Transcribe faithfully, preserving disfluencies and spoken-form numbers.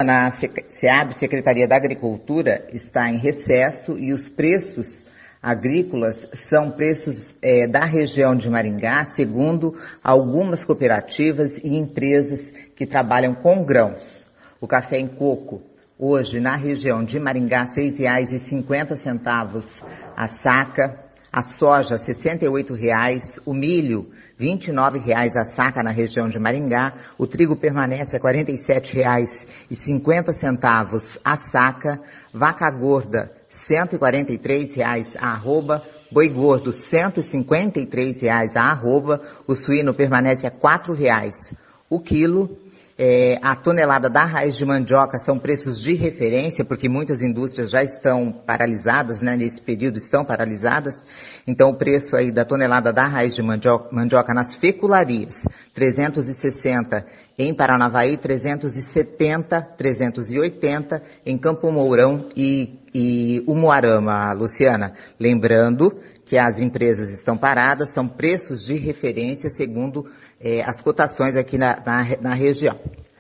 Na SEAB, Secretaria da Agricultura, está em recesso e os preços agrícolas são preços é, da região de Maringá, segundo algumas cooperativas e empresas que trabalham com grãos. O café em coco, hoje na região de Maringá, seis reais e cinquenta centavos a saca, a soja sessenta e oito reais, o milho vinte e nove reais a saca na região de Maringá, o trigo permanece a quarenta e sete reais e cinquenta centavos a saca, vaca gorda cento e quarenta e três reais a arroba, boi gordo cento e cinquenta e três reais a arroba, o suíno permanece a quatro reais o quilo. É, a tonelada da raiz de mandioca são preços de referência, porque muitas indústrias já estão paralisadas, né, nesse período estão paralisadas. Então o preço aí da tonelada da raiz de mandioca, mandioca nas fecularias, trezentos e sessenta em Paranavaí, trezentos e setenta, trezentos e oitenta em Campo Mourão e, e Umuarama, Luciana. Lembrando que as empresas estão paradas, são preços de referência segundo eh, as cotações aqui na, na, na região.